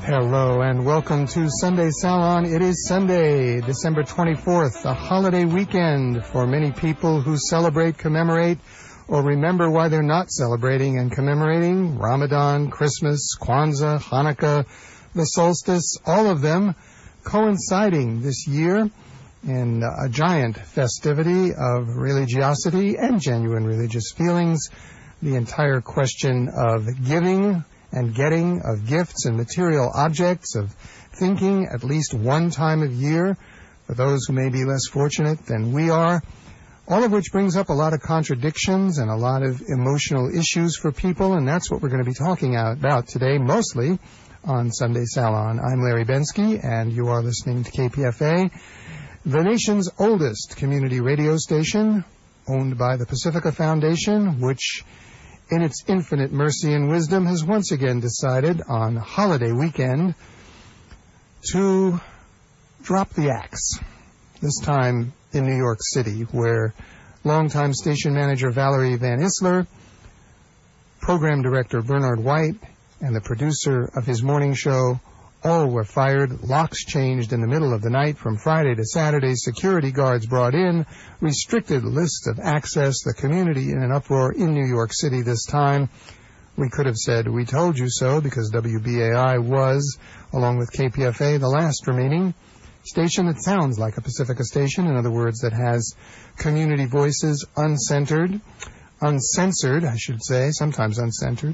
Hello and welcome to Sunday Salon. It is Sunday, December 24th, a holiday weekend for many people who celebrate, commemorate, or remember why they're not celebrating and commemorating Ramadan, Christmas, Kwanzaa, Hanukkah, the solstice, all of them coinciding this year in a giant festivity of religiosity and genuine religious feelings. The entire question of giving and getting of gifts and material objects, of thinking at least one time of year for those who may be less fortunate than we are, all of which brings up a lot of contradictions and a lot of emotional issues for people, and that's what we're going to be talking about today, mostly on Sunday Salon. I'm Larry Bensky, and you are listening to KPFA, the nation's oldest community radio station, owned by the Pacifica Foundation, which in its infinite mercy and wisdom, has once again decided on holiday weekend to drop the axe, this time in New York City, where longtime station manager Valerie Van Isler, program director Bernard White, and the producer of his morning show all were fired, locks changed in the middle of the night from Friday to Saturday, security guards brought in, restricted lists of access, the community in an uproar in New York City this time. We could have said, we told you so, because WBAI was, along with KPFA, the last remaining station that sounds like a Pacifica station, in other words, that has community voices uncensored, I should say, sometimes uncensored.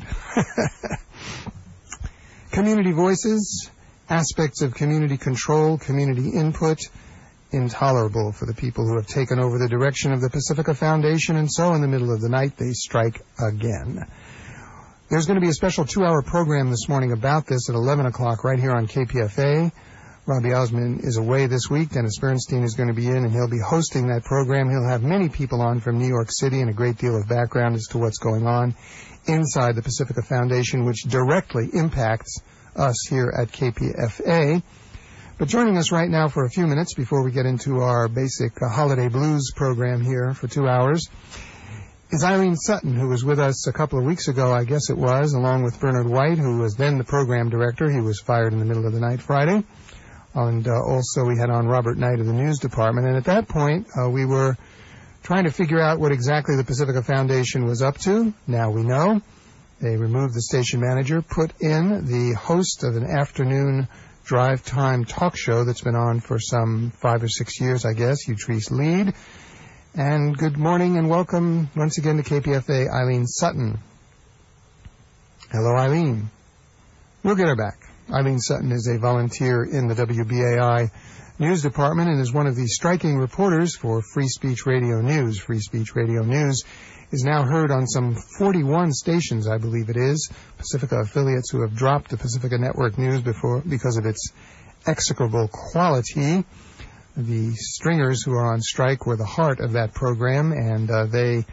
Community voices, aspects of community control, community input, intolerable for the people who have taken over the direction of the Pacifica Foundation, and so in the middle of the night they strike again. There's going to be a special 2-hour program this morning about this at 11 o'clock right here on KPFA. Robbie Osmond is away this week. Dennis Bernstein is going to be in, and he'll be hosting that program. He'll have many people on from New York City and a great deal of background as to what's going on inside the Pacifica Foundation, which directly impacts us here at KPFA. But joining us right now for a few minutes before we get into our basic holiday blues program here for 2 hours is Eileen Sutton, who was with us a couple of weeks ago, I guess it was, along with Bernard White, who was then the program director. He was fired in the middle of the night Friday. And also we had on Robert Knight of the news department. And at that point, we were trying to figure out what exactly the Pacifica Foundation was up to. Now we know. They removed the station manager, put in the host of an afternoon drive time talk show that's been on for some 5 or 6 years, I guess, Utrice Lead. And good morning and welcome once again to KPFA, Eileen Sutton. Hello, Eileen. We'll get her back. Eileen Sutton is a volunteer in the WBAI news department and is one of the striking reporters for Free Speech Radio News. Free Speech Radio News is now heard on some 41 stations, I believe it is, Pacifica affiliates who have dropped the Pacifica Network News because of its execrable quality. The stringers who are on strike were the heart of that program, and they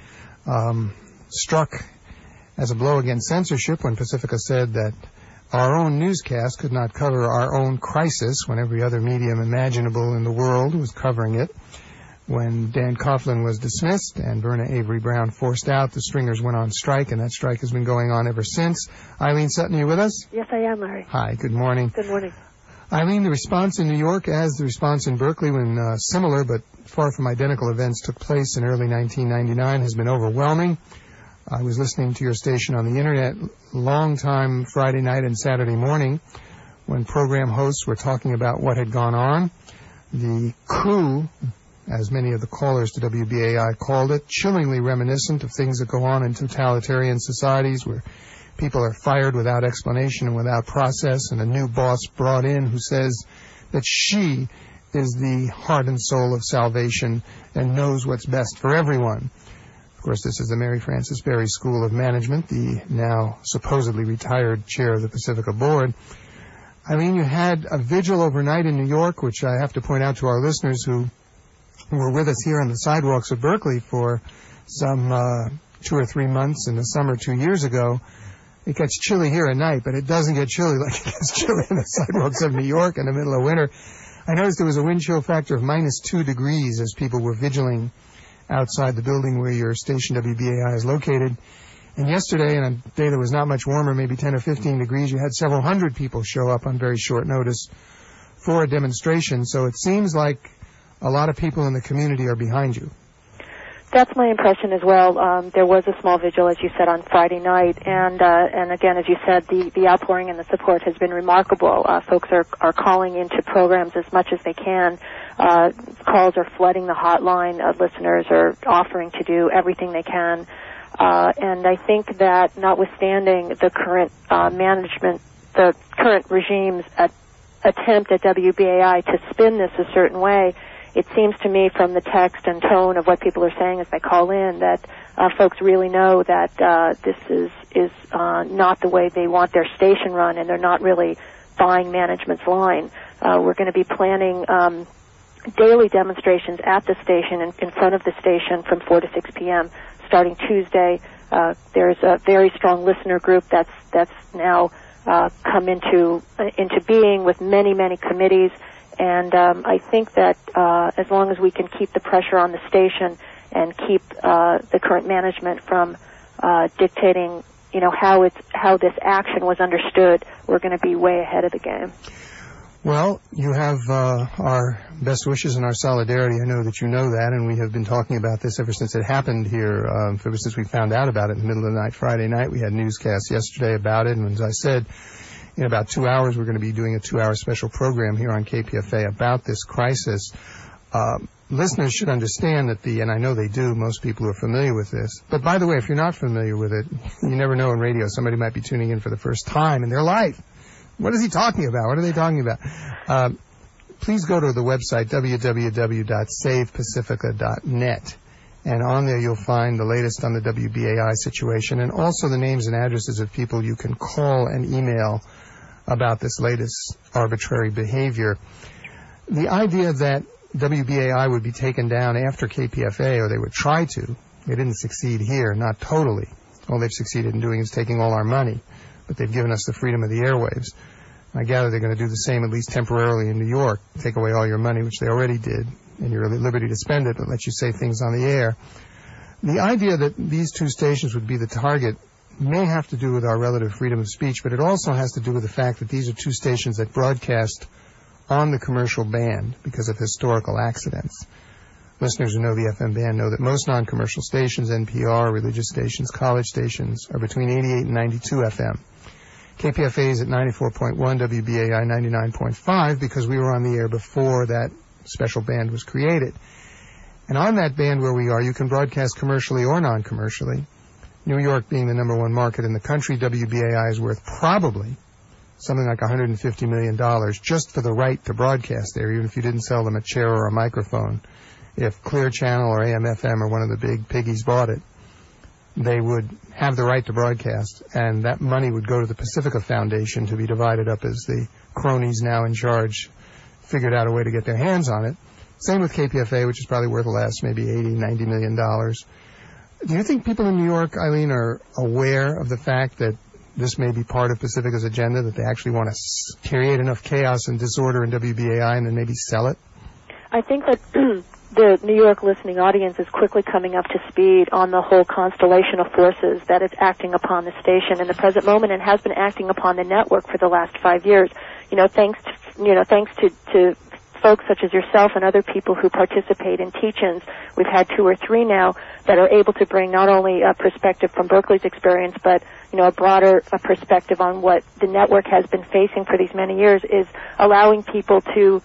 struck as a blow against censorship when Pacifica said that our own newscast could not cover our own crisis when every other medium imaginable in the world was covering it. When Dan Coughlin was dismissed and Verna Avery Brown forced out, the stringers went on strike, and that strike has been going on ever since. Eileen Sutton, are you with us? Yes, I am, Larry. Hi, good morning. Good morning. Eileen, the response in New York, as the response in Berkeley when similar but far from identical events took place in early 1999, has been overwhelming. I was listening to your station on the Internet long time Friday night and Saturday morning when program hosts were talking about what had gone on. The coup, as many of the callers to WBAI called it, chillingly reminiscent of things that go on in totalitarian societies where people are fired without explanation and without process, and a new boss brought in who says that she is the heart and soul of salvation and knows what's best for everyone. Of course, this is the Mary Frances Berry School of Management, the now supposedly retired chair of the Pacifica Board. Eileen, you had a vigil overnight in New York, which I have to point out to our listeners who were with us here on the sidewalks of Berkeley for some 2 or 3 months in the summer 2 years ago. It gets chilly here at night, but it doesn't get chilly like it gets chilly in the sidewalks of New York in the middle of winter. I noticed there was a wind chill factor of -2 degrees as people were vigiling outside the building where your station WBAI is located. And yesterday, in a day that was not much warmer, maybe 10 or 15 degrees, you had several hundred people show up on very short notice for a demonstration. So it seems like a lot of people in the community are behind you. That's my impression as well. There was a small vigil, as you said, on Friday night, and again, as you said, the outpouring and the support has been remarkable. Folks are calling into programs as much as they can. Calls are flooding the hotline. Listeners are offering to do everything they can. And I think that notwithstanding the current management, the current regime's attempt at WBAI to spin this a certain way, it seems to me from the text and tone of what people are saying as they call in that folks really know that this is not the way they want their station run, and they're not really buying management's line. We're going to be planning daily demonstrations at the station, in front of the station, from 4 to 6 p.m. starting Tuesday. There's a very strong listener group that's now come into being with many committees. And I think that as long as we can keep the pressure on the station and keep the current management from dictating, how this action was understood, we're going to be way ahead of the game. Well, you have our best wishes and our solidarity. I know that you know that, and we have been talking about this ever since it happened here, ever since we found out about it in the middle of the night Friday night. We had newscasts yesterday about it, and as I said, in about 2 hours, we're going to be doing a 2-hour special program here on KPFA about this crisis. Listeners should understand that and I know they do, most people are familiar with this. But by the way, if you're not familiar with it, you never know in radio. Somebody might be tuning in for the first time in their life. What is he talking about? What are they talking about? Please go to the website, www.savepacifica.net. And on there you'll find the latest on the WBAI situation and also the names and addresses of people you can call and email about this latest arbitrary behavior. The idea that WBAI would be taken down after KPFA, or they would try to, they didn't succeed here, not totally. All they've succeeded in doing is taking all our money, but they've given us the freedom of the airwaves. I gather they're going to do the same, at least temporarily, in New York, take away all your money, which they already did, and you're at liberty to spend it, but let you say things on the air. The idea that these two stations would be the target may have to do with our relative freedom of speech, but it also has to do with the fact that these are two stations that broadcast on the commercial band because of historical accidents. Listeners who know the FM band know that most non-commercial stations, NPR, religious stations, college stations, are between 88 and 92 FM. KPFA is at 94.1, WBAI 99.5, because we were on the air before that special band was created. And on that band where we are, you can broadcast commercially or non-commercially. New York being the number one market in the country, WBAI is worth probably something like $150 million just for the right to broadcast there, even if you didn't sell them a chair or a microphone. If Clear Channel or AM/FM or one of the big piggies bought it, they would have the right to broadcast, and that money would go to the Pacifica Foundation to be divided up as the cronies now in charge figured out a way to get their hands on it. Same with KPFA, which is probably worth less, maybe $80, $90 million. Do you think people in New York, Eileen, are aware of the fact that this may be part of Pacifica's agenda, that they actually want to create enough chaos and disorder in WBAI and then maybe sell it? I think that the New York listening audience is quickly coming up to speed on the whole constellation of forces that is acting upon the station in the present moment and has been acting upon the network for the last 5 years. Thanks to folks such as yourself and other people who participate in teach-ins. We've had 2 or 3 now that are able to bring not only a perspective from Berkeley's experience, but a broader perspective on what the network has been facing for these many years, is allowing people to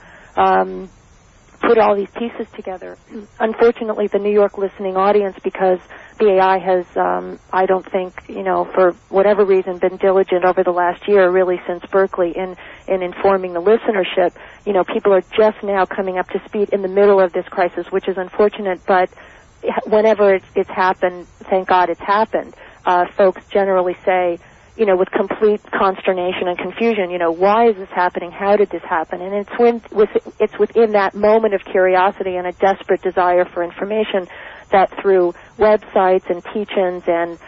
put all these pieces together. Unfortunately, the New York listening audience, because BAI has, I don't think, for whatever reason, been diligent over the last year, really since Berkeley, in informing the listenership. People are just now coming up to speed in the middle of this crisis, which is unfortunate, but whenever it's happened, thank God it's happened. Folks generally say, with complete consternation and confusion, why is this happening? How did this happen? And it's within that moment of curiosity and a desperate desire for information that through websites and teach-ins and,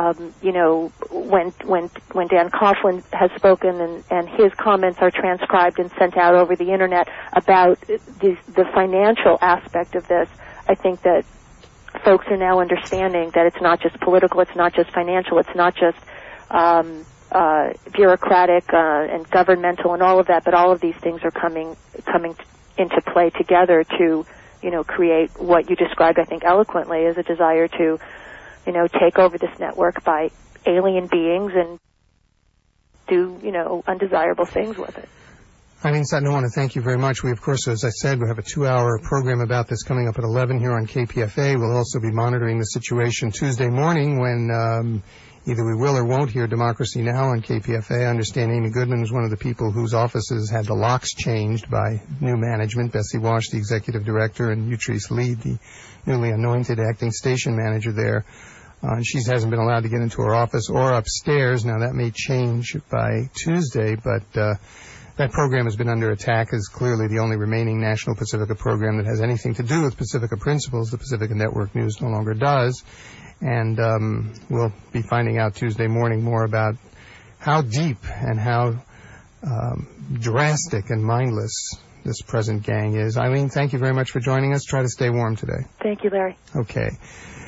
when Dan Coughlin has spoken and his comments are transcribed and sent out over the Internet about the financial aspect of this, I think that folks are now understanding that it's not just political, it's not just financial, it's not just bureaucratic and governmental and all of that, but all of these things are coming into play together to, create what you described, I think, eloquently as a desire to, take over this network by alien beings and do, undesirable things with it. Eileen Sutton, I want to thank you very much. We, of course, as I said, we have a 2-hour program about this coming up at 11 here on KPFA. We'll also be monitoring the situation Tuesday morning when either we will or won't hear Democracy Now! On KPFA. I understand Amy Goodman is one of the people whose offices had the locks changed by new management. Bessie Walsh, the executive director, and Utrice Lead, the newly anointed acting station manager there. She hasn't been allowed to get into her office or upstairs. Now, that may change by Tuesday, but that program has been under attack as clearly the only remaining National Pacifica program that has anything to do with Pacifica principles. The Pacifica Network News no longer does. And we'll be finding out Tuesday morning more about how deep and how drastic and mindless this present gang is. Eileen, thank you very much for joining us. Try to stay warm today. Thank you, Larry. Okay.